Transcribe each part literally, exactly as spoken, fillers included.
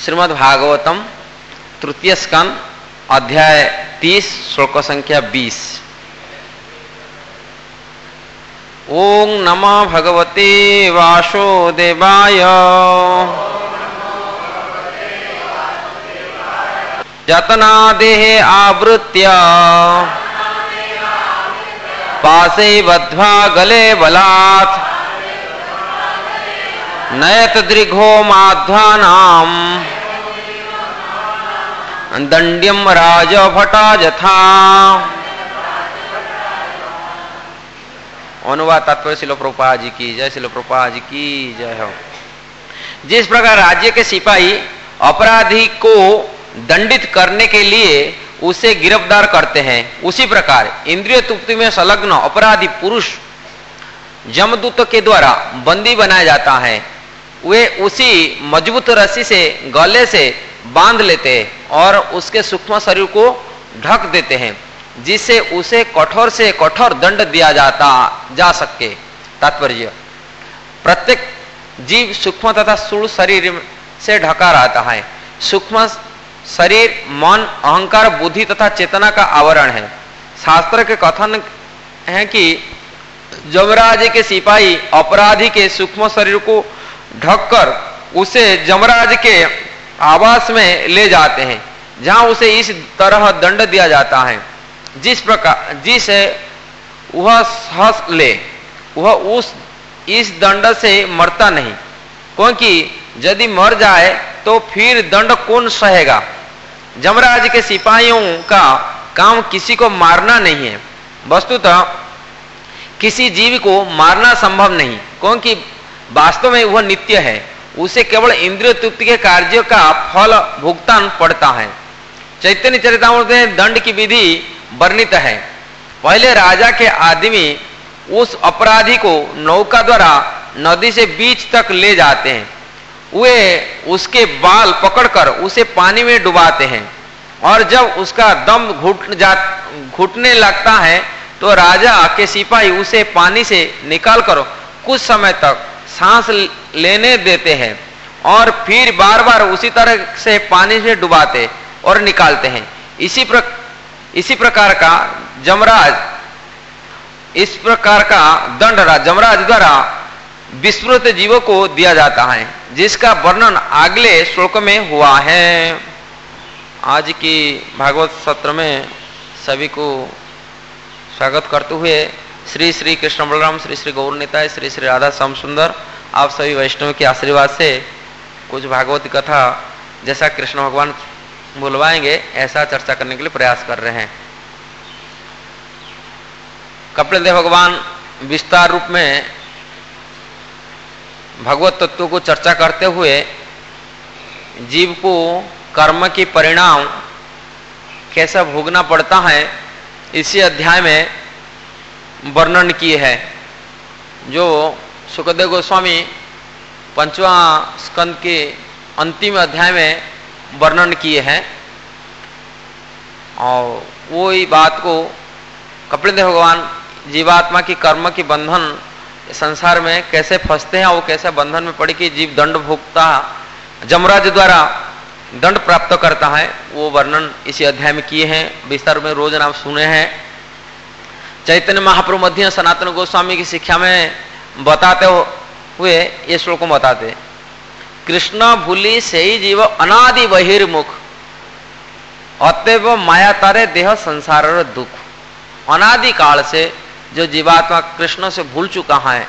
श्रीमद् भागवतम तृतीय स्कंद अध्याय तीस श्लोक संख्या बीस। ओम नमः भगवते वासुदेवाय जतना देहे आवृत्य पासे बद्ध्वा गले बलात् नयत दृघो माध्वानाम दंड्यम राज भटा जथा। अनुवाद तात्पर्य श्रील प्रभुपाद जी की जय। श्रील प्रभुपाद जी की जय हो। जिस प्रकार राज्य के सिपाही अपराधी को दंडित करने के लिए उसे गिरफ्तार करते हैं, उसी प्रकार इंद्रिय तृप्ति में संलग्न अपराधी पुरुष जमदूत के द्वारा बंदी बनाया जाता है। वे उसी मजबूत रस्सी से गले से बांध लेते हैं और उसके सूक्ष्म शरीर को ढक देते हैं, जिससे उसे कठोर से कठोर दंड दिया जाता जा सके। तात्पर्य, प्रत्येक जीव सूक्ष्म तथा स्थूल शरीर से ढका रहता है। सूक्ष्म शरीर मन, अहंकार, बुद्धि तथा चेतना का आवरण है। शास्त्र के कथन है कि यमराज के सिपाही अपराधी के सूक्ष्म शरीर को ढककर उसे यमराज के आवास में ले जाते हैं, जहां उसे इस तरह दंड दिया जाता है जिस प्रकार जिसे वह हंस ले। वह उस इस दंड से मरता नहीं, क्योंकि यदि मर जाए तो फिर दंड कौन सहेगा। यमराज के सिपाहियों का काम किसी को मारना नहीं है। वस्तुतः किसी जीव को मारना संभव नहीं, क्योंकि वास्तव में वह नित्य है। उसे केवल इंद्रिय तृप्ति के कार्यों का फल भुगतान पड़ता है। चैतन्य चरितामृत में दंड की विधि वर्णित है। पहले राजा के आदमी उस अपराधी को नौका द्वारा नदी से बीच तक ले जाते हैं। वे उसके बाल पकड़कर उसे पानी में डुबाते हैं और जब उसका दम घुट जा घुटने लगता है तो राजा के सिपाही उसे पानी से निकालकर कुछ समय तक सांस लेने देते हैं और फिर बार बार उसी तरह से पानी से डुबाते और निकालते हैं। इसी प्र, इसी प्रकार का यमराज इस प्रकार का दंड यमराज द्वारा विस्मृत जीवों को दिया जाता है, जिसका वर्णन अगले श्लोक में हुआ है। आज की भागवत सत्र में सभी को स्वागत करते हुए श्री श्री कृष्ण बलराम, श्री श्री गौर निताय, श्री श्री राधा श्याम सुंदर, आप सभी वैष्णव के आशीर्वाद से कुछ भागवत कथा जैसा कृष्ण भगवान बुलवाएंगे ऐसा चर्चा करने के लिए प्रयास कर रहे हैं। कपिल देव भगवान विस्तार रूप में भगवत तत्व को चर्चा करते हुए जीव को कर्म की परिणाम कैसा भोगना पड़ता है इसी अध्याय में वर्णन किए है। जो सुखदेव गोस्वामी पंचवा स्कंद के अंतिम अध्याय में वर्णन किए हैं, और वो ही बात को कपिल देव भगवान जीवात्मा की कर्म की बंधन संसार में कैसे फंसते हैं, वो कैसे बंधन में पड़ी कि जीव दंड भोगता यमराज द्वारा दंड प्राप्त करता है, वो वर्णन इसी अध्याय में किए हैं। विस्तार में रोज नाम सुने हैं। चैतन्य महाप्रभु मध्य सनातन गोस्वामी की शिक्षा में बताते हुए ये श्लोक को बताते, कृष्ण भूली से ही जीव अनादि बहिर्मुख अतएव माया तारे देह संसार दुख। अनादि काल से जो जीवात्मा कृष्ण से भूल चुका है,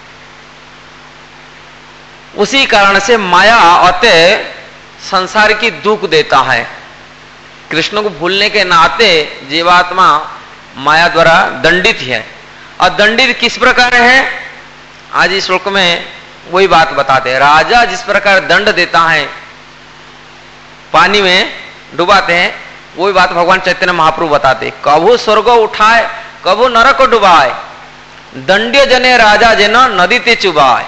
उसी कारण से माया अतः संसार की दुख देता है। कृष्ण को भूलने के नाते जीवात्मा माया द्वारा दंडित है। और दंडित किस प्रकार है, आज इस श्लोक में वही बात बताते हैं। राजा जिस प्रकार दंड देता है, पानी में डुबाते हैं, वही बात भगवान चैतन्य महाप्रभु बताते। कभू स्वर्ग उठाए कभू नरक को डुबाए, दंड्य जने राजा जन नदी ते चुबाए।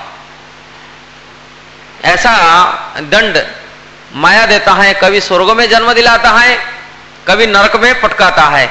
ऐसा दंड माया देता है, कभी स्वर्ग में जन्म दिलाता है, कभी नरक में पटकाता है,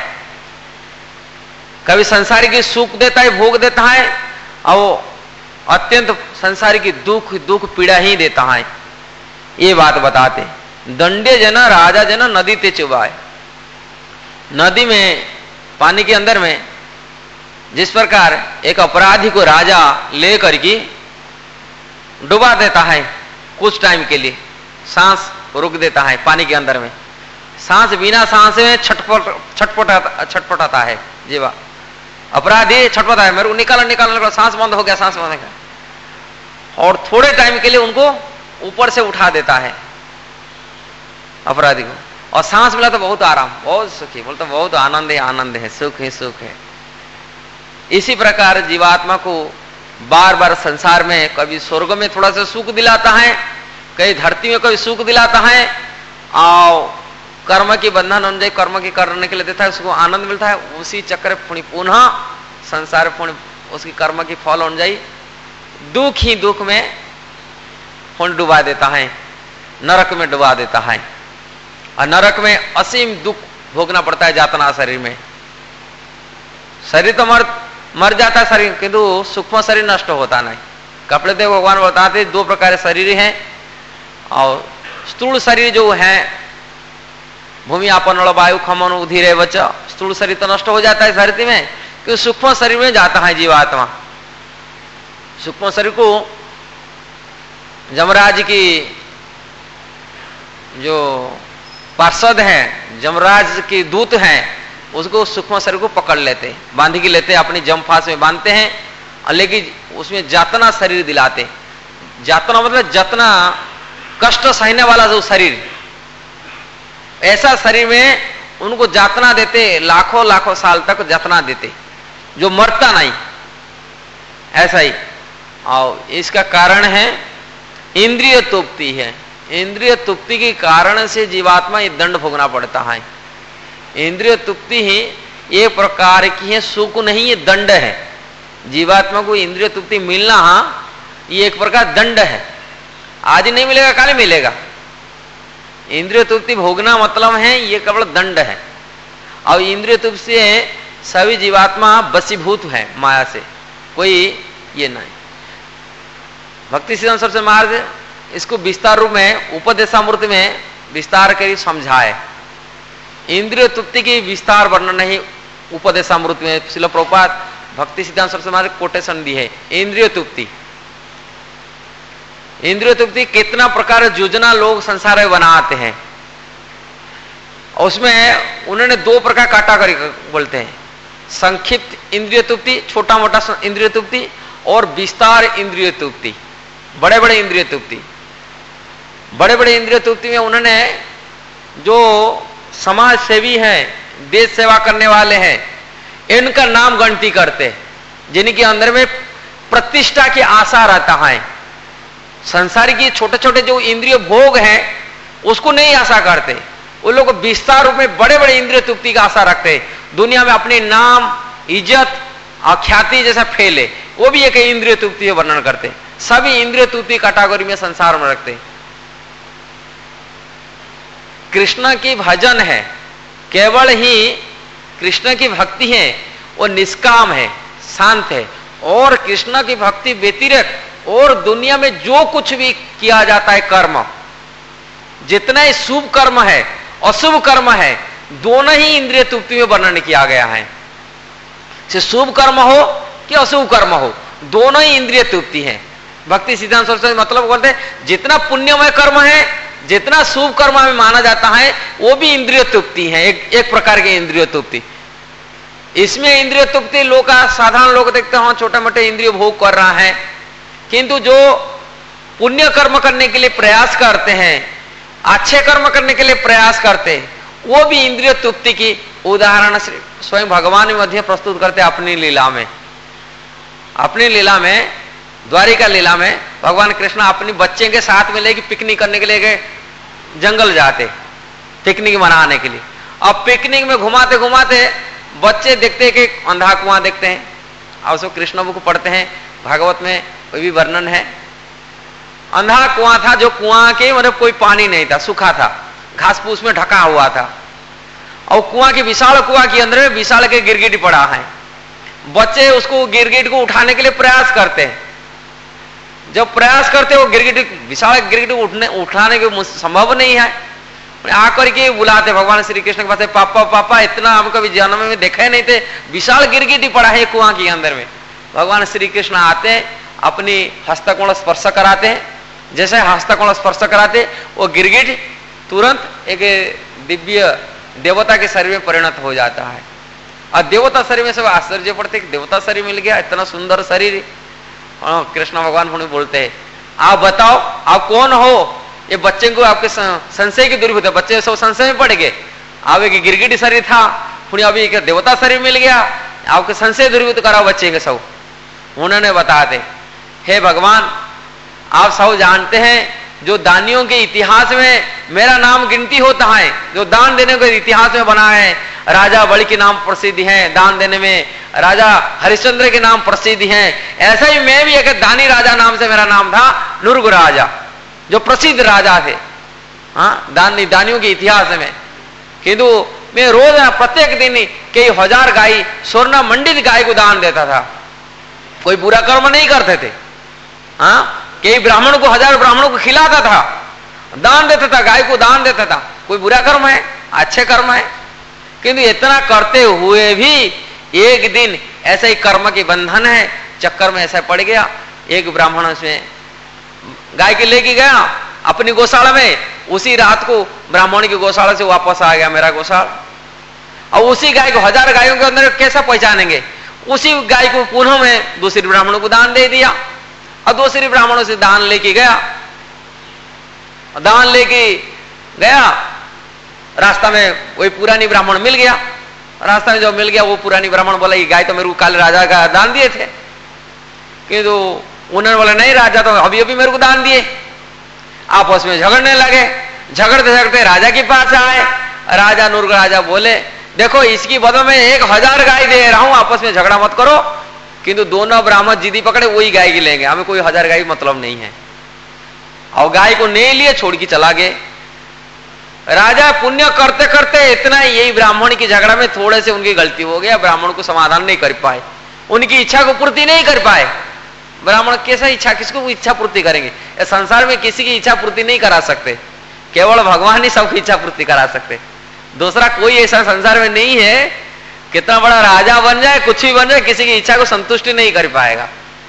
कभी संसार की सुख देता है, भोग देता है, और अत्यंत संसार की दुख दुख पीड़ा ही देता है। ये बात बताते। दंडे जन राजा जन नदी ते चुबाए। नदी में, पानी के अंदर में जिस प्रकार एक अपराधी को राजा ले करके डुबा देता है कुछ टाइम के लिए, सांस रुक देता है पानी के अंदर में, सांस बिना सांस में छटपट छटपटाता छटपटाता है जीवा, अपराधी छटपटा है, मेरे को निकाला निकालने का, सांस बंद हो गया, सांस बंद हो गया, और थोड़े टाइम के लिए उनको ऊपर से उठा देता है अपराधी को, और सांस मिला तो बहुत आराम, बहुत सुखी, बोलते बहुत आनंद है, आनंद है, सुख है, सुख है। इसी प्रकार जीवात्मा को बार बार संसार में कभी स्वर्ग में थोड़ा सा सुख दिलाता है, कहीं धरती में कभी सुख दिलाता है, और कर्म की बंधन अनुଯାयी कर्म की करने के लिए देता है, उसको आनंद मिलता है, उसी चक्र पुनः संसार पुण्य उसकी कर्म की फल अनुଯାयी दुख ही दुख में पुण्य डुबा देता है, नरक में डुबा देता है, और नरक में असीम दुख भोगना पड़ता है जातना शरीर में। शरीर तो मर मर जाता है शरीर, किंतु सूक्ष्म शरीर नष्ट होता नहीं। कपड़े देव भगवान बताते दो प्रकार शरीर हैं, और स्थूल शरीर जो है भूमि आपन वायु खमन उधीरे वच, स्थूल शरीर तो नष्ट हो जाता है धरती में, कि सूक्ष्म शरीर में जाता है जीवात्मा। सूक्ष्म शरीर को यमराज की जो पार्षद हैं, यमराज के दूत हैं, उसको सूक्ष्म शरीर को पकड़ लेते, बांध के लेते, अपनी जमफास में बांधते हैं, और लेकिन उसमें जातना शरीर दिलाते। जातना मतलब जतना कष्ट सहने वाला जो शरीर, ऐसा शरीर में उनको जातना देते, लाखों लाखों साल तक जातना देते, जो मरता नहीं, ऐसा ही। और इसका कारण है इंद्रिय तृप्ति है। इंद्रिय तृप्ति के कारण से जीवात्मा ये दंड भोगना पड़ता है। इंद्रिय तृप्ति ही एक प्रकार की है, सुख नहीं, ये दंड है। जीवात्मा को इंद्रिय तृप्ति मिलना, हाँ, ये एक प्रकार दंड है। आज नहीं मिलेगा, कल मिलेगा। इंद्रिय तृप्ति भोगना मतलब है ये केवल दंड है, और इंद्रिय तृप्ति से सभी जीवात्मा बसीभूत है माया से, कोई ये नहीं। भक्ति सिद्धांत सबसे मार्ग इसको विस्तार रूप में उपदेशामृत में विस्तार कर समझाए। इंद्रिय तृप्ति की विस्तार वर्णन नहीं उपदेशामृत में श्रील प्रभुपाद भक्ति सिद्धांत सबसे मार्ग कोटेशन दी है। इंद्रिय तृप्ति, इंद्रिय तृप्ति कितना प्रकार योजना लोग संसार में बनाते हैं, उसमें उन्होंने दो प्रकार कैटेगरी बोलते हैं। संक्षिप्त इंद्रिय तृप्ति, छोटा मोटा इंद्रिय तृप्ति, और विस्तार इंद्रिय तृप्ति, बड़े बड़े इंद्रिय तृप्ति। बड़े बड़े इंद्रिय तृप्ति में उन्होंने जो समाज सेवी हैं, देश सेवा करने वाले हैं, इनका नाम गणती करते, जिनके अंदर में प्रतिष्ठा की आशा रहता है। संसारी की छोटे छोटे जो इंद्रिय भोग हैं उसको नहीं आशा करते, वो लोग विस्तार रूप में बड़े बड़े इंद्रिय तृप्ति का आशा रखते, दुनिया में अपने नाम, इज्जत और ख्याति जैसा फैले, वो भी एक इंद्रिय तृप्ति वर्णन करते। सभी इंद्रिय तृप्ति कैटेगरी में संसार में रखते। कृष्ण की भजन है, केवल ही कृष्ण की भक्ति है, वो निष्काम है, शांत है, और कृष्ण की भक्ति व्यतिरेक और दुनिया में जो कुछ भी किया जाता है कर्म, जितना ही शुभ कर्म है अशुभ कर्म है, दोनों ही इंद्रिय तृप्ति में वर्णन किया गया है। चाहे शुभ कर्म हो कि अशुभ कर्म हो, दोनों ही इंद्रिय तृप्ति है। भक्ति सिद्धांत सरस्वती मतलब बोलते हैं जितना पुण्यमय कर्म है, जितना शुभ कर्म में माना जाता है, वो भी इंद्रिय तृप्ति है, एक, एक प्रकार की इंद्रिय तृप्ति। इसमें इंद्रिय तृप्ति लोग का साधारण लोग देखते हैं छोटे मोटे इंद्रिय भोग कर रहा है, किंतु जो पुण्य कर्म करने के लिए प्रयास करते हैं, अच्छे कर्म करने के लिए प्रयास करते हैं, वो भी इंद्रिय तृप्ति की उदाहरण स्वयं भगवान में मध्य प्रस्तुत करते हैं अपनी लीला में। अपनी लीला में, द्वारिका लीला में भगवान कृष्ण अपनी बच्चे के साथ में लेके पिकनिक करने के लिए गए, जंगल जाते पिकनिक मनाने के लिए। अब पिकनिक में घुमाते घुमाते बच्चे देखते हैं कि अंधा कुआं देखते हैं, और उसको कृष्ण बुक पढ़ते हैं, भागवत में कोई भी वर्णन है। अंधा कुआं था, जो कुआं के मतलब कोई पानी नहीं था, सूखा था, घास फूस में ढका हुआ था, और कुआं के विशाल कुआं के अंदर में विशाल के गिरगिट पड़ा है। बच्चे उसको गिरगिट को उठाने के लिए प्रयास करते हैं। जब प्रयास करते वो गिरगिट, विशाल गिरगिट उठने उठाने के संभव नहीं है, आकर के बुलाते भगवान श्री कृष्ण के पास, पापा पापा इतना हम कभी जन्म में देखे नहीं थे, विशाल गिरगिटी पड़ा है कुआं के अंदर में। भगवान श्री कृष्ण आते हैं, अपनी हस्तकोण स्पर्श कराते हैं, जैसे हस्तकोण स्पर्श कराते वो गिरगिट तुरंत एक दिव्य देवता के शरीर में परिणत हो जाता है। और देवता शरीर में सब आश्चर्य पड़ते, देवता शरीर मिल गया, इतना सुंदर शरीर। कृष्ण भगवान उन्हें बोलते हैं, आप बताओ आप कौन हो? ये बच्चे को आपके संशय की दूरी होती है, बच्चे सब संशय में पड़ गए। आप एक गिरगिटी शरीर था, पुण्य अभी एक देवता शरीर मिल गया, आपके संशय दूरीभूत कराओ बच्चे के सब। उन्होंने बताते, हे भगवान आप सब जानते हैं जो दानियों के इतिहास में मेरा नाम गिनती होता है, जो दान देने के इतिहास में बना है, राजा बलि के नाम प्रसिद्ध है दान देने में, राजा हरिश्चंद्र के नाम प्रसिद्ध है, ऐसा ही मैं भी एक दानी राजा नाम से मेरा नाम था, नुर्ग राजा, जो प्रसिद्ध राजा थे हाँ दानी दानियों के इतिहास में। किंतु मैं रोज प्रत्येक दिन कई हजार गाय, स्वर्ण मंडित गाय को दान देता था, कोई बुरा कर्म नहीं करते थे। हाँ कई ब्राह्मण को, हजार ब्राह्मणों को खिलाता था, दान देता था, गाय को दान देता था, कोई बुरा कर्म है? अच्छे कर्म है। किंतु इतना करते हुए भी एक दिन ऐसा ही कर्म के बंधन है, चक्कर में ऐसा पड़ गया। एक ब्राह्मण उसमें गाय के लेके गया अपनी गौशाला में, उसी रात को ब्राह्मण की गौशाला से वापस आ गया मेरा गौशाला। और उसी गाय को, हजार गायों के अंदर कैसा पहचानेंगे, उसी गाय को पुनः में दूसरे ब्राह्मणों को दान दे दिया। और दूसरे ब्राह्मणों से दान लेके गया, दान लेके गया, रास्ता में वही पुरानी ब्राह्मण मिल गया। रास्ता में जो मिल गया वो पुरानी ब्राह्मण बोला, ये गाय तो मेरे को काले राजा का दान दिए थे। किंतु उन्होंने बोला नहीं, राजा तो अभी अभी मेरे को दान दिए। आपस में झगड़ने लगे, झगड़ते झगड़ते राजा के पास आए। राजा नुर्ग राजा बोले, देखो इसकी बदले में एक हजार गाय दे रहा हूं, आपस में झगड़ा मत करो। किंतु दोनों ब्राह्मण जिदी पकड़े, वही गाय की लेंगे, हमें कोई हजार गाय मतलब नहीं है। और गाय को नहीं लिए, छोड़ के चला गए। राजा पुण्य करते करते इतना ही, यही ब्राह्मण की झगड़ा में थोड़े से उनकी गलती हो गया, ब्राह्मण को समाधान नहीं कर पाए, उनकी इच्छा को पूर्ति नहीं कर पाए। ब्राह्मण कैसा इच्छा, किसको इच्छा पूर्ति करेंगे? इस संसार में किसी की इच्छा पूर्ति नहीं करा सकते, केवल भगवान ही सबकी इच्छा पूर्ति करा सकते। दूसरा कोई ऐसा संसार में नहीं है, कितना बड़ा राजा बन जाए, कुछ भी बन जाए, किसी की इच्छा को संतुष्टि नहीं कर पाएगा।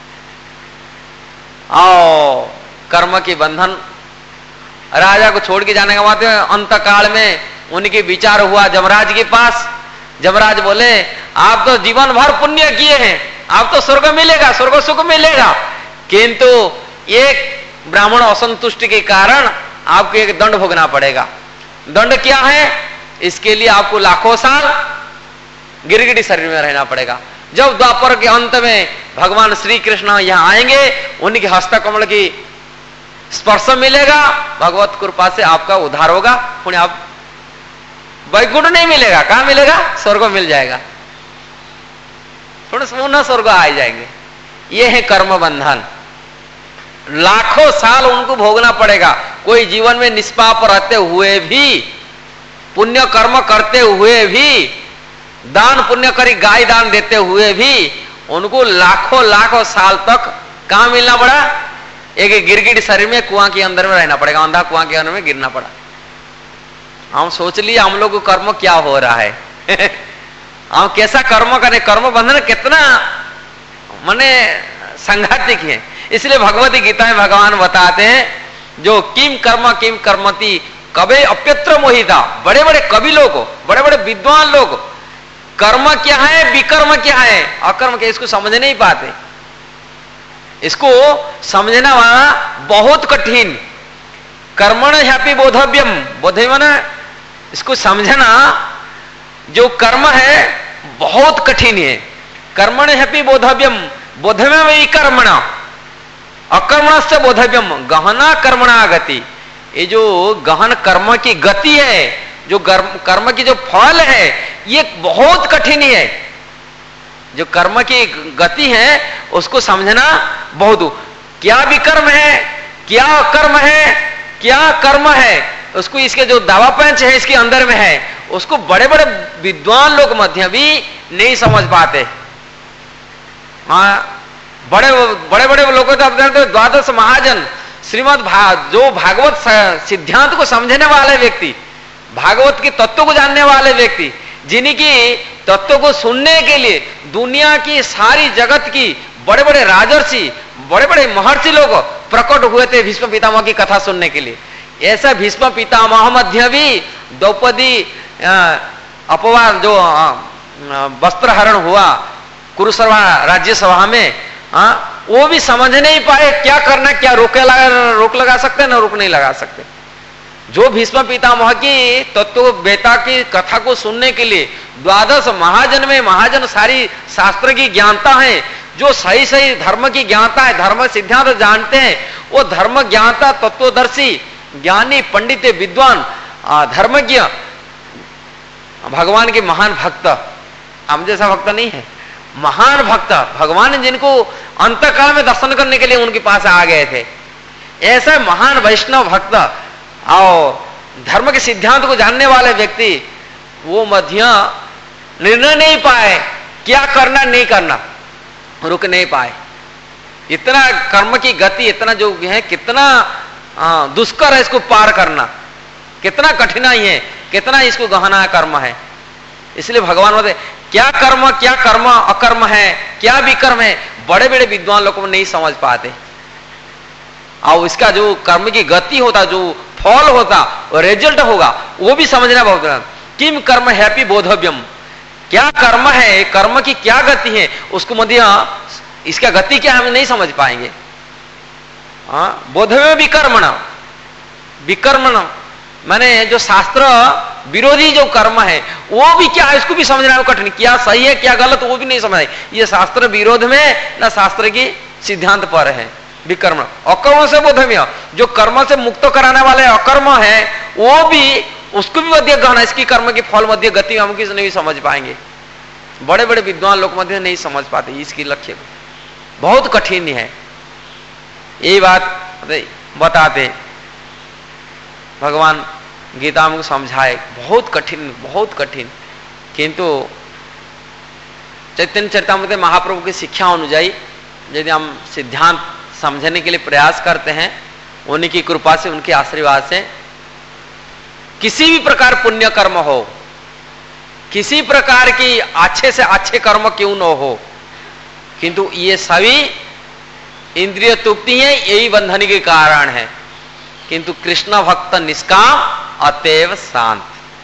आओ कर्म के बंधन। राजा को छोड़ के जाने के बाद अंतकाल में उनके विचार हुआ जमराज के पास। जमराज बोले, आप तो जीवन भर पुण्य किए हैं, आप तो स्वर्ग मिलेगा, स्वर्ग सुख मिलेगा, किंतु एक ब्राह्मण असंतुष्टि के कारण आपको एक दंड भोगना पड़ेगा। दंड क्या है? इसके लिए आपको लाखों साल गिरगिटी शरीर में रहना पड़ेगा। जब द्वापर के अंत में भगवान श्री कृष्ण यहां आएंगे, उनके हस्तकमल की स्पर्श मिलेगा, भगवत कृपा से आपका उद्धार होगा। पुण्य आप वैकुंठ नहीं मिलेगा, कहां मिलेगा? स्वर्ग मिल जाएगा, थोड़ा पुनः स्वर्ग आ जाएंगे। ये है कर्म बंधन, लाखों साल उनको भोगना पड़ेगा। कोई जीवन में निष्पाप रहते हुए भी, पुण्य कर्म करते हुए भी, दान पुण्य करी गाय दान देते हुए भी, उनको लाखों लाखों साल तक कहां मिलना पड़ा? एक गिरगिट शरीर में, कुआं के अंदर में रहना पड़ेगा, अंधा कुआं के अंदर में गिरना पड़ा। हम सोच लिए हम लोग को कर्म क्या हो रहा है हम कैसा कर्म करें? कर्म बंधन कितना माने संघातिक है। इसलिए भगवती गीता में भगवान बताते हैं, जो किम कर्म किम कर्मति कबे अप्यत्र मोहिता। बड़े बड़े कवि लोग, बड़े बड़े विद्वान लोग कर्म क्या है, विकर्म क्या है, अकर्म क्या, इसको समझ नहीं पाते। इसको समझना बहुत कठिन। कर्मण ह्यापि बोधव्यम, बोधव्यम इसको समझना, जो कर्म है बहुत कठिन है। कर्मण ह्यापि बोधव्यम, बोधव्यम वही कर्मण, अकर्मण से बोधव्यम गहना कर्मणा गति। ये जो गहन कर्म की गति है, जो कर्म की जो फल है, ये बहुत कठिन है। जो कर्म की गति है उसको समझना बहुत, क्या विकर्म है, क्या कर्म है, क्या कर्म है, उसको इसके जो दावा पंच है इसके अंदर में है, उसको बड़े बड़े विद्वान लोग मध्य भी नहीं समझ पाते। हाँ, बड़े बड़े बड़े लोग तो द्वादश महाजन, श्रीमद भा, जो भागवत सिद्धांत को समझने वाले व्यक्ति, भागवत के तत्व को जानने वाले व्यक्ति, जिनकी तत्व को सुनने के लिए दुनिया की सारी जगत की बड़े बड़े राजर्षि, बड़े बड़े महर्षि लोग प्रकट हुए थे भीष्म पितामह की कथा सुनने के लिए। ऐसा भीष्म पितामह मध्य भी द्रौपदी अपवाद जो वस्त्र हरण हुआ कुरुसभा राज्य सभा में, आ, वो भी समझ नहीं पाए क्या करना, क्या रोके लगा, रोक लगा सकते ना रोक नहीं लगा सकते। जो भीष्म पितामह की तत्व बेटा की कथा को सुनने के लिए द्वादश महाजन में महाजन सारी शास्त्र की ज्ञानता है, जो सही सही धर्म की ज्ञानता है, धर्म सिद्धांत जानते हैं, वो धर्म ज्ञानता तत्वदर्शी ज्ञानी पंडित विद्वान धर्मज्ञ भगवान के महान भक्त, हम जैसा भक्त नहीं है, महान भक्त भगवान जिनको अंतकाल में दर्शन करने के लिए उनके पास आ गए थे, ऐसा महान वैष्णव भक्त और धर्म के सिद्धांत को जानने वाले व्यक्ति वो मध्य निर्णय नहीं पाए क्या करना नहीं करना, रुक नहीं पाए। इतना कर्म की गति इतना जो है कितना दुष्कर है इसको पार करना, कितना कठिनाई है, कितना इसको गहना कर्म है। इसलिए भगवान बोलते क्या कर्म क्या कर्म अकर्म है, क्या विकर्म है, बड़े बड़े विद्वान लोगों को नहीं समझ पाते। और इसका जो कर्म की गति होता, जो फल होता, रिजल्ट होगा, वो भी समझना बहुत। किम कर्म हैप्पी बोधव्यम, क्या कर्म है, कर्म की क्या गति है, उसको मध्य इसका गति क्या हम नहीं समझ पाएंगे। हाँ, बोधव्य विकर्मण, विकर्मण माने जो शास्त्र विरोधी जो कर्म है वो भी क्या है, इसको भी समझना कठिन, क्या सही है क्या गलत वो भी नहीं समझ। ये शास्त्र विरोध में ना शास्त्र की सिद्धांत पर है विकर्म। अकर्म से बोधव्य, जो कर्म से मुक्त कराने वाले अकर्म है वो भी, उसको भी मध्य गहना, इसकी कर्म की फल मध्य गति हम किसी नहीं समझ पाएंगे। बड़े बड़े विद्वान लोग मध्य नहीं समझ पाते इसकी लक्ष्य को, बहुत कठिन है। यही बात बताते भगवान गीता में समझाए, बहुत कठिन बहुत कठिन, किंतु चैतन्य चरितामृत महाप्रभु की शिक्षा अनुଯାयी यदि हम सिद्धांत समझने के लिए प्रयास करते हैं, उन्हीं की कृपा से उनके आशीर्वाद से किसी भी प्रकार पुण्य कर्म हो, किसी प्रकार की अच्छे से अच्छे कर्म क्यों न हो, किंतु ये सभी इंद्रिय तृप्ति है, यही बंधन के कारण है। किंतु कृष्ण भक्त निष्काम अतएव शांत।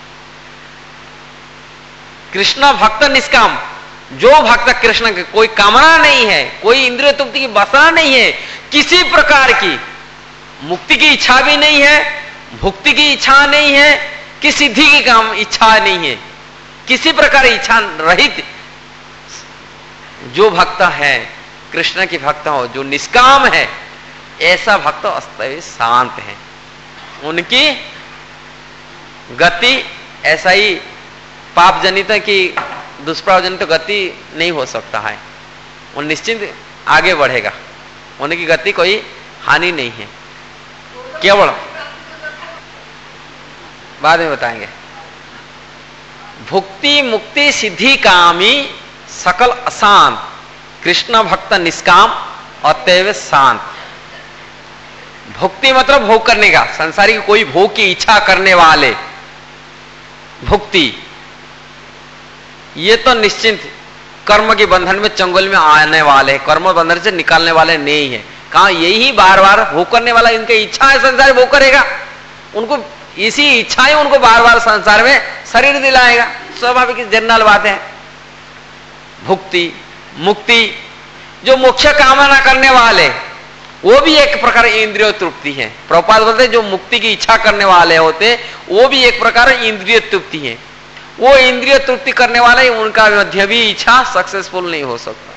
कृष्ण भक्त निष्काम, जो भक्त कृष्ण के कोई कामना नहीं है, कोई इंद्रिय तृप्ति की वासना नहीं है, किसी प्रकार की मुक्ति की इच्छा भी नहीं है, भुक्ति की इच्छा नहीं है, कि सिद्धि की काम इच्छा नहीं है, किसी प्रकार इच्छा रहित जो भक्त है, कृष्ण के भक्त हो, जो निष्काम है, ऐसा भक्त अस्तव्य शांत है। उनकी गति ऐसा ही पाप जनित की दुष्प्रभाव जनित गति नहीं हो सकता है, वो निश्चिंत आगे बढ़ेगा, उनकी गति कोई हानि नहीं है। केवल बाद में बताएंगे। भुक्ति मुक्ति सिद्धि कामी सकल अशांत, कृष्ण भक्त निष्काम अतएव शांत। भुक्ति मतलब भोग करने का, संसारी कोई भोग की इच्छा करने वाले, भुक्ति ये तो निश्चिंत कर्म के बंधन में चंगुल में आने वाले, कर्म बंधन से निकालने वाले नहीं है। कहा यही बार बार भोग करने वाला, इनकी इच्छा है संसार भोग करेगा, उनको इसी इच्छा ही उनको बार बार संसार में शरीर दिलाएगा, स्वाभाविक जनरल बात है। भुक्ति मुक्ति, जो मोक्ष कामना करने वाले, वो भी एक प्रकार इंद्रिय तृप्ति है। प्रभुपाद बोलते जो मुक्ति की इच्छा करने वाले होते वो भी एक प्रकार इंद्रिय तृप्ति है। वो इंद्रिय तृप्ति करने वाले, उनका मध्य भी इच्छा सक्सेसफुल नहीं हो सकता,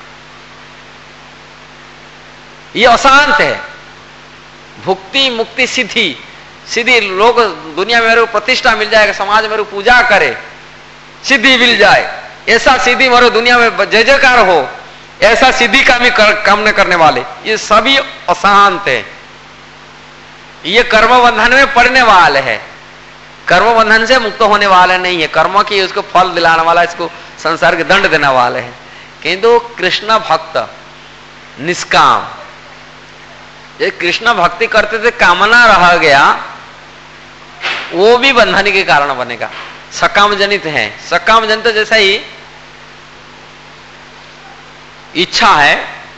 ये अशांत है। भुक्ति मुक्ति सिद्धि, सिद्धि लोग दुनिया में मेरे प्रतिष्ठा मिल जाएगा, समाज मेरे पूजा करे, सिद्धि मिल जाए, ऐसा सिद्धि मेरे दुनिया में जय जयकार हो, ऐसा सिद्धि कामी कर, काम न करने वाले, ये सभी अशांत है। ये कर्म बंधन में पड़ने वाले है, कर्म बंधन से मुक्त होने वाले नहीं है। कर्म की उसको फल दिलाने वाला, इसको संसार के दंड देने वाले हैं। किंतु कृष्ण भक्त निष्काम, ये कृष्ण भक्ति करते थे, कामना रह गया, वो भी बंधन के कारण बनेगा। सकाम जनित है, सकाम जनित जैसा ही इच्छा है,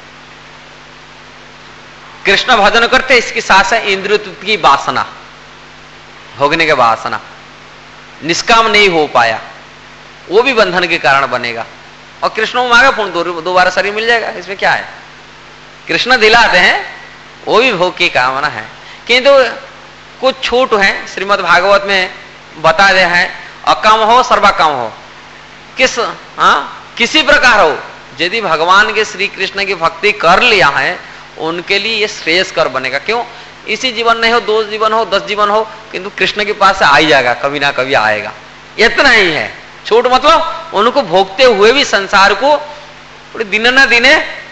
कृष्ण भजन करते इसके साथ साथ इंद्रिय तृप्ति की वासना, भोगने के वासना निष्काम नहीं हो पाया, वो भी बंधन के कारण बनेगा। और कृष्ण को मांगा पुण्य दोबारा शरीर मिल जाएगा, इसमें क्या है? कृष्ण दिलाते हैं, वो भी भोग की कामना है। किंतु कुछ छूट है, श्रीमद् भागवत में बता दे हैं, अकाम हो सर्वकाम हो, किस हाँ किसी प्रकार हो, यदि भगवान के श्री कृष्ण की भक्ति कर लिया है उनके लिए ये श्रेयस्कर बनेगा। क्यों? इसी जीवन नहीं हो, दो जीवन हो, दस जीवन हो, किंतु कृष्ण के पास से आ ही जाएगा, कभी ना कभी आएगा। इतना ही है छूट, मतलब उनको भोगते हुए भी संसार को दिन न दिने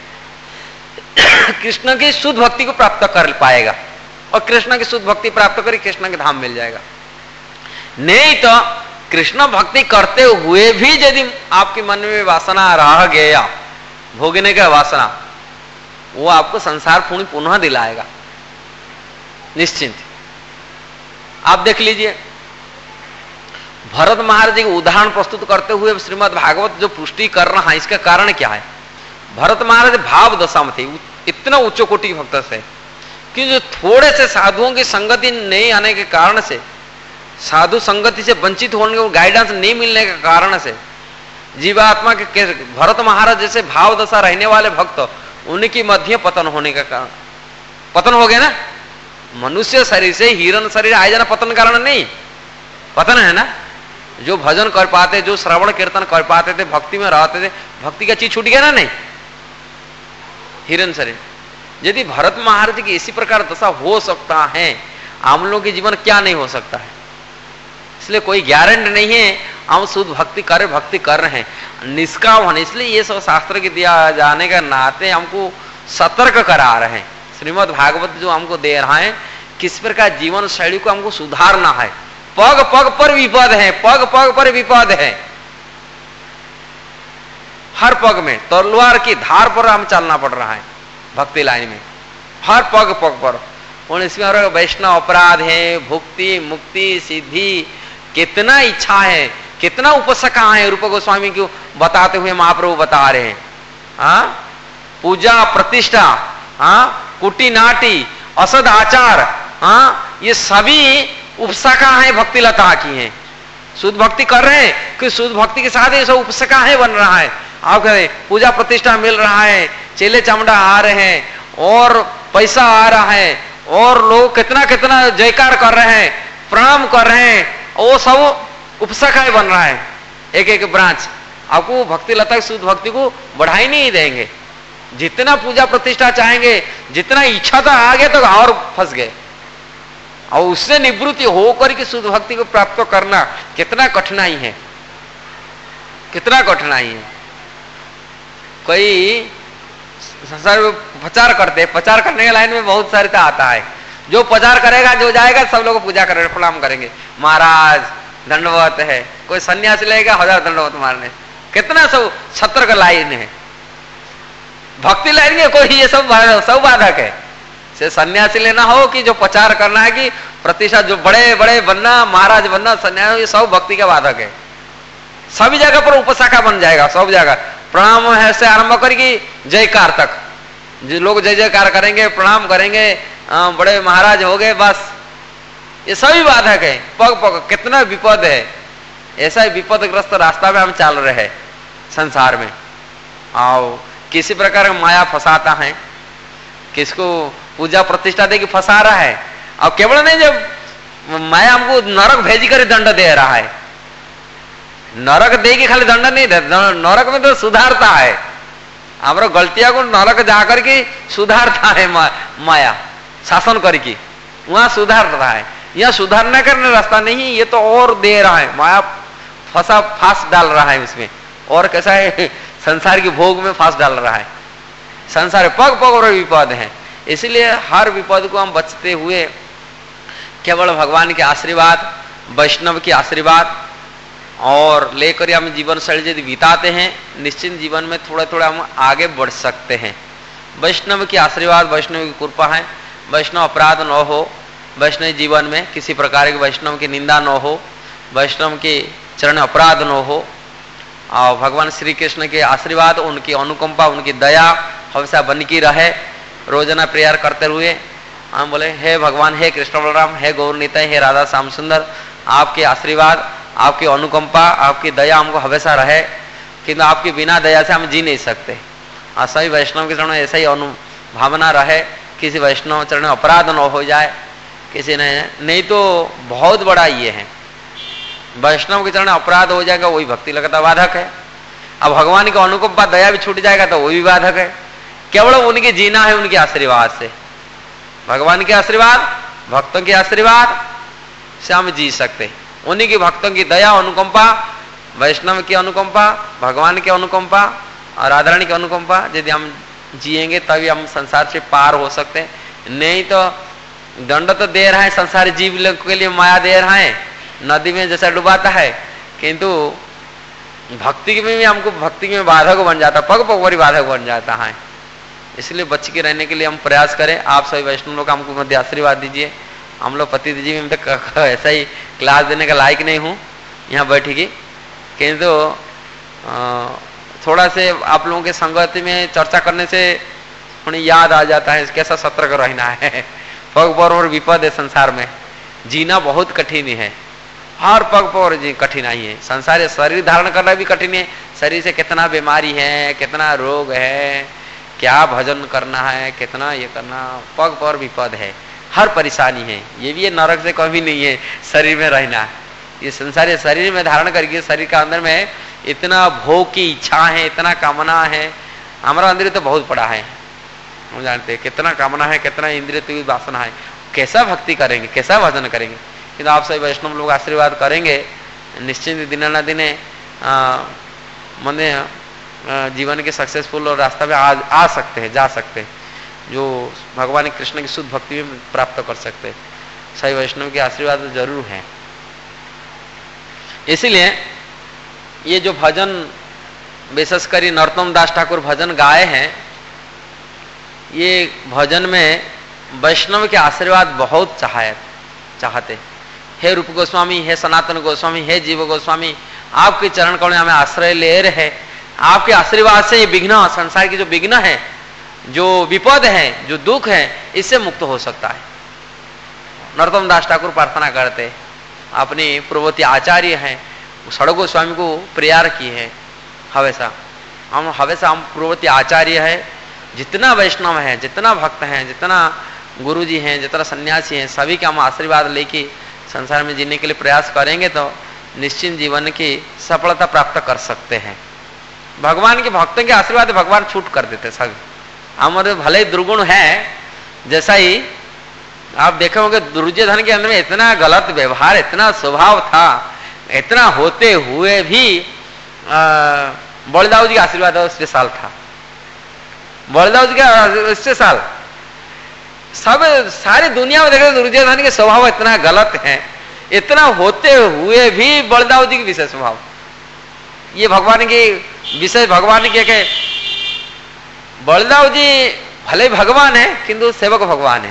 कृष्ण की शुद्ध भक्ति को प्राप्त कर पाएगा, और कृष्ण की शुद्ध भक्ति प्राप्त कर कृष्ण के धाम मिल जाएगा। नहीं तो कृष्ण भक्ति करते हुए भी यदि आपके मन में वासना रह गया, भोगने का वासना, वो आपको संसार पुण्य पुनः दिलाएगा निश्चिंत। आप देख लीजिए, भरत महाराज जी को उदाहरण प्रस्तुत करते हुए श्रीमद् भागवत जो पुष्टि कर रहा है, इसका कारण क्या है? भरत महाराज भाव दशा में थे, इतना उच्च कोटि के भक्त से कि जो थोड़े से साधुओं की संगति नहीं आने के कारण से, साधु संगति से वंचित होने को गाइडेंस नहीं मिलने के कारण से, जीवात्मा के भरत महाराज जैसे भाव दशा रहने वाले भक्त, उनकी मध्य पतन होने का कारण, पतन हो गया ना। मनुष्य शरीर से हिरण शरीर आए जाना पतन कारण नहीं, पतन है ना। जो भजन कर पाते, जो श्रवण कीर्तन कर पाते थे, भक्ति में रहते थे, भक्ति का चीज छूट गया ना, नहीं हिरण शरीर। यदि भरत महाराज की इसी प्रकार दशा हो सकता है, हम लोगों के जीवन क्या नहीं हो सकता है। इसलिए कोई गारंटी नहीं है हम शुद्ध भक्ति कर भक्ति कर रहे हैं, निष्काम होने। इसलिए ये सब शास्त्र के दिया जाने का नाते हमको सतर्क करा रहे हैं। श्रीमद् भागवत जो हमको दे रहा है, किस प्रकार जीवन शैली को हमको सुधारना है। पग पग पर विपद है, पग पग पर विपद है, हर पग में तलवार की धार पर हम चलना पड़ रहा है भक्ति लाइन में, हर पग पग पर। और इसमें और वैष्णव अपराध है, भुक्ति मुक्ति सिद्धि, कितना इच्छा है, कितना उपसका है, रूप गोस्वामी को बताते हुए महाप्रभु बता रहे हैं। हाँ, पूजा प्रतिष्ठा, हाँ, कुटी नाटी, असद आचार, हाँ, ये सभी उपसका है भक्ति लता की है। शुद्ध भक्ति कर रहे हैं कि शुद्ध भक्ति के साथ ये सब उपसका है बन रहा है। आप कहें पूजा प्रतिष्ठा मिल रहा है, चेले चमड़ा आ रहे हैं, और पैसा आ रहा है, और लोग कितना कितना जयकार कर रहे हैं, प्रणाम कर रहे हैं, वो सब उपसका बन रहा है। एक एक ब्रांच आपको भक्ति लता शुद्ध भक्ति को बढ़ा ही नहीं देंगे। जितना पूजा प्रतिष्ठा चाहेंगे, जितना इच्छा था आगे तो और फंस गए, और उससे निवृत्ति होकर के शुद्ध भक्ति को प्राप्त करना कितना कठिनाई है, कितना कठिनाई है। कोई संसार में प्रचार करते, प्रचार करने के लाइन में बहुत सारे तो आता है, जो प्रचार करेगा, जो जाएगा, सब लोग पूजा करेंगे, प्रणाम करेंगे, महाराज दंडवत है। कोई सन्यासी लेगा, हजार दंडवत मारने, कितना सब सत्र का लाइन है। भक्ति लाइन में कोई ये सब सब बाधक है। से सन्यासी लेना हो कि जो प्रचार करना है कि प्रतिष्ठा, जो बड़े बड़े बनना, महाराज बनना, सन्यासी, ये सब भक्ति का बाधक है। सभी जगह पर उपशाखा बन जाएगा, सब जगह प्रणाम है से आरंभ करके जयकार तक, जो लोग जय जयकार करेंगे, प्रणाम करेंगे, आ, बड़े महाराज हो गए, बस ये सभी बाधक है। पग पग कितना विपद है। ऐसा विपदग्रस्त रास्ता में हम चल रहे हैं संसार में। आओ, किसी प्रकार माया फंसाता है, किसको पूजा प्रतिष्ठा दे के फंसा रहा है। और केवल नहीं, जब माया हमको नरक भेजी कर दंड दे रहा है, नरक दे के खाली दंड नहीं दे, नरक में तो सुधारता है। हमारा गलतियां को नरक जाकर के सुधारता है मा, माया शासन करके, वहां सुधार रहा है। यह सुधारने करने रास्ता नहीं, ये तो और दे रहा है, माया फंसा फांस डाल रहा है उसमें। और कैसा है, संसार के भोग में फांस डाल रहा है। संसार पग पग और विपद है। इसलिए हर विपद को हम बचते हुए केवल भगवान के आशीर्वाद, वैष्णव के आशीर्वाद और लेकर हम जीवन शैली यदि बिताते हैं, निश्चित जीवन में थोड़ा थोड़ा हम आगे बढ़ सकते हैं। वैष्णव की आशीर्वाद, वैष्णव की कृपा है, वैष्णव अपराध न हो, वैष्णव जीवन में किसी प्रकार के वैष्णव की निंदा न हो, वैष्णव के चरण अपराध न हो, और भगवान श्री कृष्ण के आशीर्वाद, उनकी अनुकंपा, उनकी दया हमेशा बन की रहे। रोजाना प्रेयर करते हुए हम बोले, हे भगवान, हे कृष्ण बलराम, हे गौर निताई, हे राधा श्याम सुंदर, आपके आशीर्वाद, आपकी अनुकंपा, आपकी दया हमको हमेशा रहे, किंतु आपकी बिना दया से हम जी नहीं सकते। और सभी वैष्णव के चरण में ऐसा ही अनुभावना रहे, किसी वैष्णव चरण में अपराध न हो जाए किसी ने, नहीं तो बहुत बड़ा ये है, वैष्णव के चरण में अपराध हो जाएगा वही भक्ति लगता बाधक है। अब भगवान की अनुकंपा दया भी छूट जाएगा तो वही भी बाधक है। केवल उनके जीना है उनके आशीर्वाद से, भगवान के आशीर्वाद, भक्तों के आशीर्वाद से हम जी सकते। उन्हीं की भक्तों की दया अनुकंपा, वैष्णव की अनुकंपा, भगवान की अनुकंपा और राधारानी की अनुकंपा यदि हम जिएंगे तभी हम संसार से पार हो सकते। नहीं तो दंड तो दे रहा है संसारी जीव लोग के लिए, माया दे रहा है, नदी में जैसा डुबाता है, किंतु भक्ति में भी हमको भक्ति में बाधक बन जाता, पग पग बड़ी बाधक बन जाता है। इसलिए बच के रहने के लिए हम प्रयास करें। आप सभी वैष्णव लोग हमको मध्य आशीर्वाद दीजिए। हम लोग पति दीजिए, मैं तो ऐसा ही क्लास देने का लायक नहीं हूँ यहाँ बैठेगी, किंतु थोड़ा से आप लोगों के संगति में चर्चा करने से थोड़ी याद आ जाता है कैसा सतर्क रहना है। पग पर और विपद है संसार में, जीना बहुत कठिन है, हर पग पर जी कठिनाई है। संसार शरीर धारण करना भी कठिन है, शरीर से कितना बीमारी है, कितना रोग है, क्या भजन करना है, कितना ये करना, पग पर विपद है, हर परेशानी है। ये भी ये नरक से कभी नहीं है शरीर में रहना। ये संसार शरीर में धारण करके शरीर का अंदर में इतना भोग की इच्छा है, इतना कामना है। हमारा अंदर तो बहुत बड़ा है, हम जानते हैं कितना कामना है, कितना इंद्रिय तो वासना है। कैसा भक्ति करेंगे, कैसा भजन करेंगे। किंतु आप सभी वैष्णव लोग आशीर्वाद करेंगे, निश्चित दिन न दिने मने जीवन के सक्सेसफुल और रास्ता में आ, आ सकते हैं, जा सकते हैं, जो भगवान कृष्ण की शुद्ध भक्ति में प्राप्त कर सकते हैं। सही वैष्णव के आशीर्वाद तो जरूर है। इसलिए ये जो भजन विशेषकर नरोत्तम दास ठाकुर भजन गाए हैं, ये भजन में वैष्णव के आशीर्वाद बहुत चाहे चाहते। हे रूप गोस्वामी, हे सनातन गोस्वामी, हे जीव गोस्वामी, आपके चरण कमल में हमें आश्रय ले रहे। आपके आशीर्वाद से ये विघ्न, संसार की जो विघ्न है, जो विपद है, जो दुख है, इससे मुक्त हो सकता है। नरोत्तम दास ठाकुर प्रार्थना करते, अपनी प्रवृत्ति आचार्य हैं, षड गोस्वामी को प्रेयर की है हमेशा। हम हमेशा हम प्रवृत्ति आचार्य है, जितना वैष्णव है, जितना भक्त हैं, जितना गुरु जी हैं, जितना सन्यासी हैं, सभी का हम आशीर्वाद लेके संसार में जीने के लिए प्रयास करेंगे तो निश्चित जीवन की सफलता प्राप्त कर सकते हैं। भगवान के भक्तों के आशीर्वाद भगवान छूट कर देते सभी। हमारे भले ही दुर्गुण है, जैसा ही आप देखे होंगे दुर्योधन के अंदर में इतना गलत व्यवहार, इतना स्वभाव था, इतना होते हुए भी बलदाऊ जी का आशीर्वाद उससे साल था। बलदाऊ जी का उससे साल सब सारी दुनिया में देखे दुर्योधन के स्वभाव इतना गलत है, इतना होते हुए भी बलदाऊ जी के विशेष स्वभाव। ये भगवान की विशेष, भगवान के के बलदाऊ जी भले भगवान है किंतु सेवक भगवान है।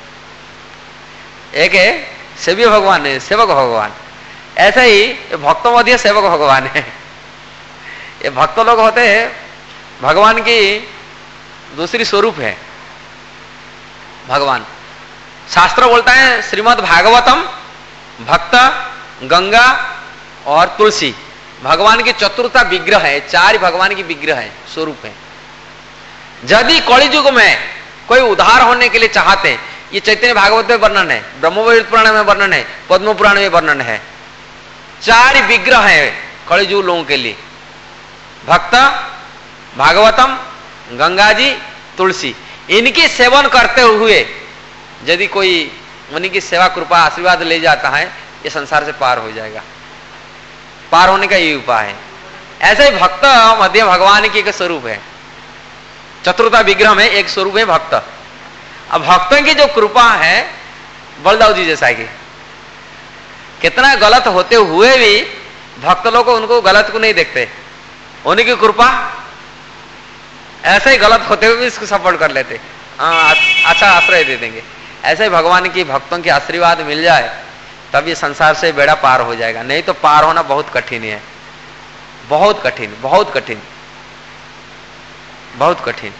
एक है सेव्य भगवान है, सेवक भगवान। ऐसा ही भक्तों मध्य सेवक भगवान है। ये भक्त लोग होते हैं भगवान की दूसरी स्वरूप है। भगवान शास्त्र बोलता है श्रीमद् भागवतम, भक्त, गंगा और तुलसी भगवान की चतुर्था विग्रह है, चार भगवान की विग्रह है, स्वरूप है। यदि कलियुग में कोई उद्धार होने के लिए चाहते हैं, ये चैतन्य भागवत में वर्णन है, ब्रह्मवैवर्त पुराण में वर्णन है, पद्म पुराण में वर्णन है। चार विग्रह है कलियुग लोगों के लिए, भक्त, भागवतम, गंगा जी, तुलसी। इनकी सेवन करते हुए यदि कोई उन्हीं की सेवा कृपा आशीर्वाद ले जाता है, ये संसार से पार हो जाएगा। पार होने का ये उपाय है। ऐसे ही भक्त मध्य भगवान की एक स्वरूप है, चतुर्था विग्रह में एक स्वरूप है भक्त। अब भक्तों की जो कृपा है बलदाऊ जी जैसा कि कितना गलत होते हुए भी भक्त लोग को उनको गलत को नहीं देखते, उन्हीं की कृपा ऐसे ही गलत होते हुए भी इसको सपोर्ट कर लेते, हाँ अच्छा आश्रय दे देंगे। ऐसे भगवान की भक्तों के आशीर्वाद मिल जाए तब ये संसार से बेड़ा पार हो जाएगा, नहीं तो पार होना बहुत कठिन है, बहुत कठिन, बहुत कठिन, बहुत कठिन।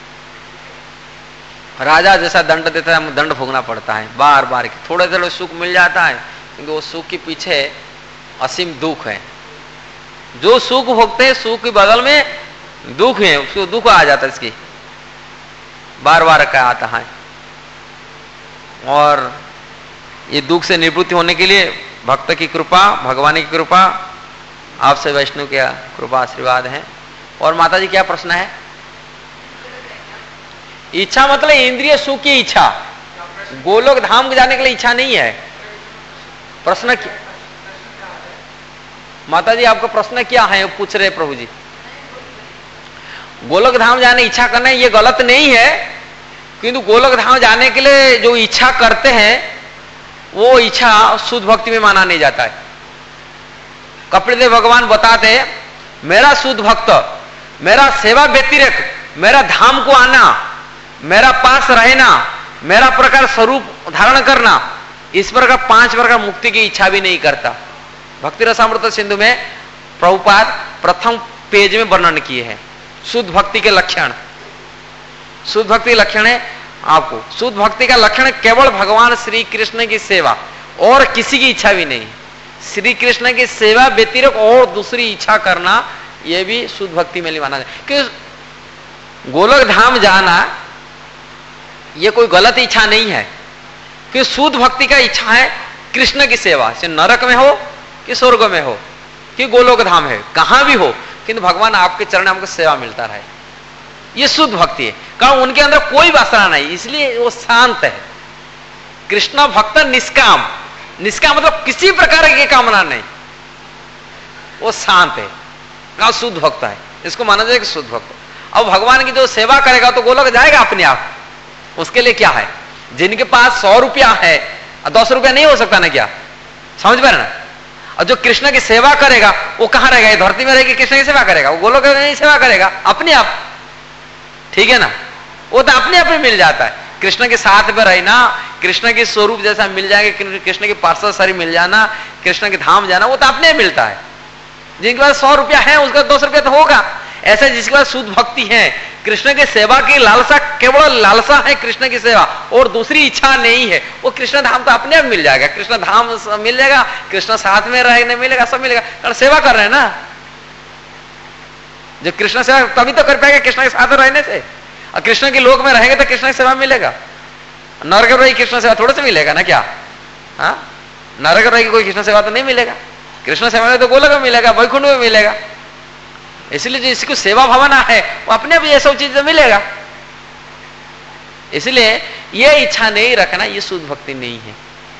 राजा जैसा दंड देता है, दंड भोगना पड़ता है बार बार। थोड़े थोड़े सुख मिल जाता है, क्योंकि वो सुख के पीछे असीम दुख है। जो सुख भोगते हैं सुख के बदल में दुख है, उसको दुख आ जाता है, इसकी बार बार का आता है। और ये दुख से निवृत्ति होने के लिए भक्त की कृपा, भगवान की कृपा, आपसे वैष्णव की कृपा आशीर्वाद है। और माता जी क्या प्रश्न है? इच्छा मतलब इंद्रिय सुख की इच्छा, गोलोक धाम जाने के लिए इच्छा नहीं है। प्रश्न क्या माता जी, आपका प्रश्न क्या है? पूछ रहे प्रभु जी। गोलोक धाम जाने इच्छा करना ये गलत नहीं है, किंतु गोलोक धाम जाने के लिए जो इच्छा करते हैं वो इच्छा शुद्ध भक्ति में माना नहीं जाता है। कपिलदेव भगवान बताते हैं, मेरा शुद्ध भक्त, मेरा सेवा व्यतिरेक, मेरा धाम को आना, मेरा पास रहना, मेरा प्रकार स्वरूप धारण करना, इस प्रकार पांच प्रकार मुक्ति की इच्छा भी नहीं करता। भक्ति रसामृत सिंधु में प्रभुपाद प्रथम पेज में वर्णन किए हैं शुद्ध भक्ति के लक्षण। शुद्ध भक्ति के लक्षण है आपको, शुद्ध भक्ति का लक्षण केवल भगवान श्री कृष्ण की सेवा, और किसी की इच्छा भी नहीं। श्री कृष्ण की सेवा व्यतिरेक और दूसरी इच्छा करना यह भी शुद्ध भक्ति में नहीं माना जाए। कि गोलोक धाम जाना यह कोई गलत इच्छा नहीं है, कि शुद्ध भक्ति का इच्छा है कृष्ण की सेवा, से नरक में हो कि स्वर्ग में हो कि गोलोक धाम है, कहां भी हो, किंतु भगवान आपके चरण हमको सेवा मिलता रहे, ये शुद्ध भक्ति है। कारण उनके अंदर कोई वासना नहीं, इसलिए वो शांत है। कृष्ण भक्त निष्काम, निष्काम मतलब किसी प्रकार की कामना नहीं, वो शांत है, कहा शुद्ध भक्त है, इसको माना जाए कि शुद्ध भक्त। अब भगवान की जो सेवा करेगा तो गोलोक जाएगा अपने आप, उसके लिए क्या है? जिनके पास सौ रुपया है, दस रुपया नहीं हो सकता ना, क्या समझ पा रहे ना? और जो कृष्ण की सेवा करेगा वो कहां रहेगा? धरती में रहेगी, कृष्ण की सेवा करेगा, वो गोलोक में सेवा करेगा अपने आप, ठीक है ना? वो तो अपने आप ही मिल जाता है। कृष्ण के साथ में रहना, कृष्ण के स्वरूप जैसा मिल जाएंगे, कृष्ण के पार्षद शरीर मिल जाना, कृष्ण के धाम जाना, वो तो अपने आप मिलता है। जिनके पास सौ रुपया है उसका दो सौ रुपया तो होगा। ऐसा जिसके पास शुद्ध भक्ति है, कृष्ण की सेवा की लालसा, केवल लालसा है कृष्ण की सेवा और दूसरी इच्छा नहीं है, वो कृष्ण धाम तो अपने आप मिल जाएगा। कृष्ण धाम मिल जाएगा, कृष्ण साथ में रहने मिलेगा, सब मिलेगा, कारण सेवा कर रहे हैं ना। जो कृष्ण सेवा तभी तो कर पाएगा कृष्ण के साथ रहने से, और कृष्ण के लोक में रहेंगे तो कृष्ण की सेवा मिलेगा। नरक में रही कृष्ण सेवा थोड़ा सा मिलेगा ना, क्या? हाँ, नरक में रही कोई कृष्ण सेवा तो नहीं मिलेगा। कृष्ण सेवा में तो गोलोक में मिलेगा, वैकुंठ में मिलेगा। इसलिए जो इसको सेवा भावना है वो अपने भी ये सब चीज मिलेगा। इसलिए ये इच्छा नहीं रखना, ये शुद्ध भक्ति नहीं है।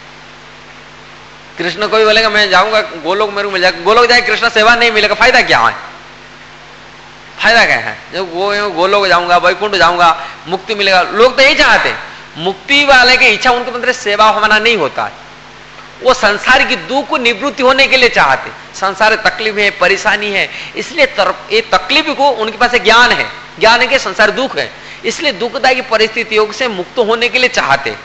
कृष्ण कोई बोलेगा मैं जाऊंगा गोलोक, मेरे को मिल जाएगा, गोलोक जाए कृष्ण सेवा नहीं मिलेगा, फायदा क्या है? फायदा क्या है? जब वो गोलोक जाऊंगा, वैकुंठ जाऊंगा, मुक्ति मिलेगा, लोग तो यही चाहते। मुक्ति वाले की इच्छा उनके अंदर सेवा भावना नहीं होता है, वो संसार की दुख को निवृत्ति होने के लिए चाहते। संसार तकलीफ है, परेशानी है, इसलिए ये तकलीफ को उनके पास ज्ञान है, ज्ञान है कि संसार दुख है, इसलिए दुखदायी परिस्थितियों से मुक्त होने के लिए चाहते।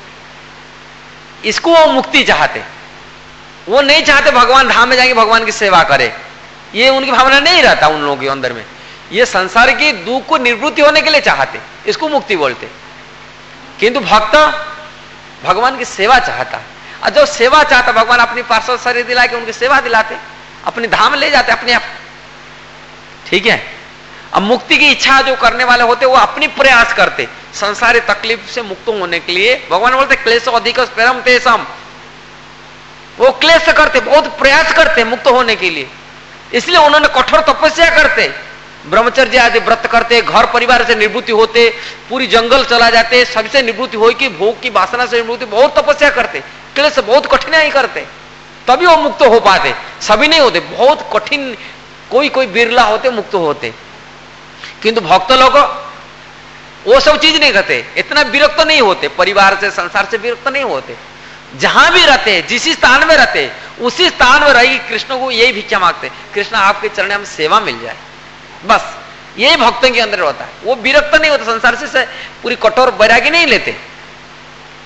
इसको वो मुक्ति चाहते, वो नहीं चाहते भगवान धाम में जाएंगे भगवान की सेवा करे, ये उनकी भावना नहीं रहता उन लोगों के अंदर में। ये संसार की दुख को निवृत्ति होने के लिए चाहते, इसको मुक्ति बोलते। किंतु भक्त भगवान की सेवा चाहता है, और जो सेवा चाहता भगवान अपनी पार्षद शरीर दिला के उनकी सेवा दिलाते, अपने धाम ले जाते अपने आप, ठीक है। अब मुक्ति की इच्छा जो करने वाले होते वो अपनी प्रयास करते संसारी तकलीफ से मुक्त होने के लिए। भगवान बोलते क्लेश अधिक परम तेसम, वो क्लेश करते, बहुत प्रयास करते मुक्त होने के लिए, इसलिए उन्होंने कठोर तपस्या करते, ब्रह्मचर्य आदि व्रत करते, घर परिवार से निवृत्ति होते, पूरी जंगल चला जाते, सबसे निवृत्ति हो कि भोग की वासना से निवृत्ति, बहुत तपस्या करते, क्लेश बहुत कठिनाई करते, तभी वो मुक्त हो पाते। सभी नहीं होते, बहुत कठिन, कोई कोई बिरला होते मुक्त होते। किंतु भक्त लोग वो सब चीज नहीं करते, इतना विरक्त नहीं होते, परिवार से संसार से विरक्त नहीं होते। जहां भी रहते, जिस स्थान में रहते, उसी स्थान में रही कृष्ण को यही भिक्षा मांगते, कृष्ण आपके चरण में सेवा मिल जाए, बस यही भक्तों के अंदर होता है। वो विरक्त नहीं होता संसार से, से पूरी कठोर वैरागी नहीं लेते,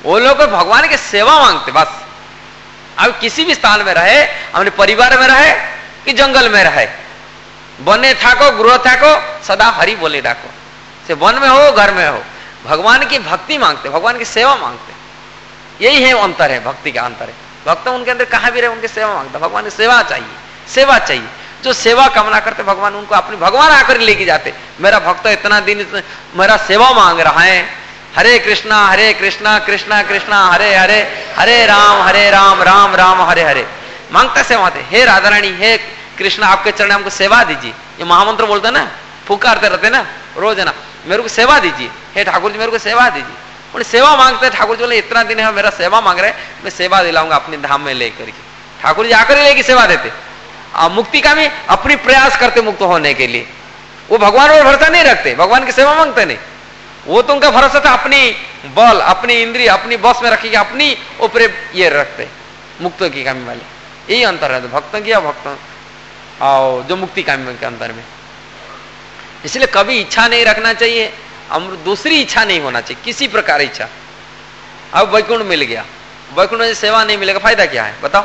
वो लोग भगवान की सेवा मांगते बस। अब किसी भी स्थान में रहे, अपने परिवार में रहे कि जंगल में रहे, बने थाको गृह थाको सदा हरि बोले डाको, से वन में हो घर में हो, भगवान की भक्ति मांगते, भगवान की सेवा मांगते। यही है अंतर है, भक्ति का अंतर है। भक्त उनके अंदर कहां भी रहे उनकी सेवा मांगता, भगवान की सेवा चाहिए, सेवा चाहिए। जो सेवा कामना करते भगवान उनको अपने भगवान आकर लेके जाते। मेरा भक्त इतना दिन इतना, मेरा सेवा मांग रहा है, हरे कृष्णा हरे कृष्णा कृष्णा कृष्णा हरे हरे, हरे राम हरे राम राम राम हरे हरे, मांगता सेवा थे। हे राधा रानी, हे कृष्ण, आपके चरण हमको सेवा दीजिए, ये महामंत्र बोलते ना, पुकारते रहते ना रोज ना, मेरे को सेवा दीजिए, हे ठाकुर जी मेरे को सेवा दीजिए। उन्हें सेवा मांगते, ठाकुर जी बोले इतना दिन है मेरा सेवा मांग रहे, मैं सेवा दिलाऊंगा अपने धाम में लेकर के। ठाकुर जी आकर लेके सेवा देते। आ, मुक्ति का भी अपनी प्रयास करते मुक्त होने के लिए, वो भगवान पर भरोसा नहीं रखते, भगवान की सेवा मांगते नहीं। वो तो उनका भरोसा था अपनी बल, अपनी इंद्रिय अपनी बस में रखी, अपनी ऊपर ये रखते, मुक्त की कामी वाले। यही अंतर है भक्तों की या भक्तों और जो मुक्ति कामी के अंतर में। इसलिए कभी इच्छा नहीं रखना चाहिए, दूसरी इच्छा नहीं होना चाहिए, किसी प्रकार इच्छा। अब वैकुंठ मिल गया, वैकुंठ में सेवा नहीं मिलेगा, फायदा क्या है बताओ?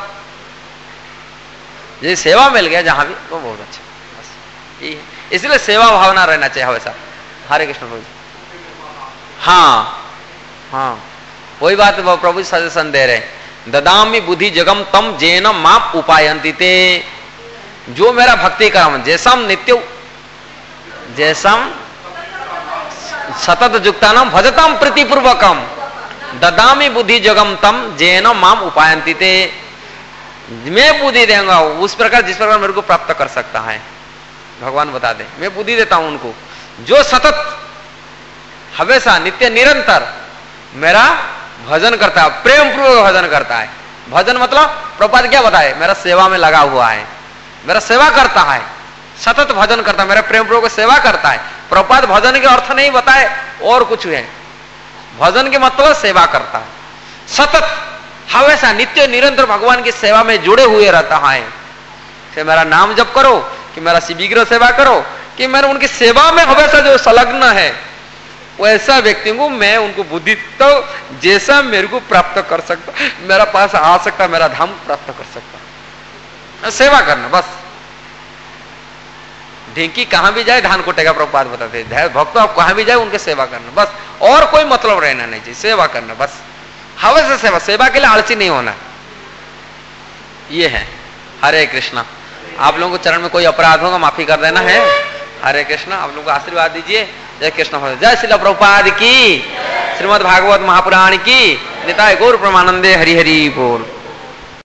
ये सेवा मिल गया जहां भी, वो बहुत अच्छा, बस यही है। इसलिए सेवा भावना रहना चाहिए हमेशा। हरे कृष्ण प्रभु। हाँ हाँ, वही बात प्रभु सजेशन दे रहे, ददामी बुद्धि जगम तम जेन माप उपायंती ते, जो मेरा भक्ति काम जैसम नित्य जैसम सतत जुक्तानम भजतम प्रीतिपूर्वकम, ददामी बुद्धि जगम तम जेन माम उपायंती ते, मैं बुद्धि देंगे उस प्रकार जिस प्रकार मेरे को प्राप्त कर सकता है। भगवान बता दे, मैं बुद्धि देता हूं उनको जो सतत हमेशा नित्य निरंतर मेरा भजन करता है, प्रेम पूर्वक भजन करता है। भजन मतलब प्रभुपाद क्या बताए, मेरा सेवा में लगा हुआ है, मेरा सेवा करता है, सतत भजन करता है, मेरा प्रेम पूर्वक सेवा करता है। प्रभुपाद भजन के अर्थ नहीं बताए और कुछ है, भजन के मतलब सेवा करता है, सतत हमेशा नित्य निरंतर भगवान की सेवा में जुड़े हुए रहता है। कि मेरा नाम जप करो, कि मेरा शिविग्रह सेवा करो, कि मेरे उनकी सेवा में हमेशा जो संलग्न है, वैसा व्यक्ति को मैं उनको बुद्धि तो जैसा मेरे को प्राप्त कर सकता, मेरा पास आ सकता, मेरा धाम प्राप्त कर सकता, सेवा करना बस। ढेंकी कहां भी जाए धान कोटेगा, प्रभुपाद बताते भक्त आप कहां भी जाए उनके सेवा करना बस, और कोई मतलब रहना नहीं चाहिए, सेवा करना बस, हवस सेवा, सेवा के लिए आलसी नहीं होना। ये है। हरे कृष्णा। आप लोगों को चरण में कोई अपराध होगा माफी कर देना है। हरे कृष्णा। आप लोगों को आशीर्वाद दीजिए। जय कृष्ण। जय श्रील प्रभुपाद की, श्रीमद् भागवत महापुराण की, निताय गौर प्रेमानंदे। हरि हरि बोल।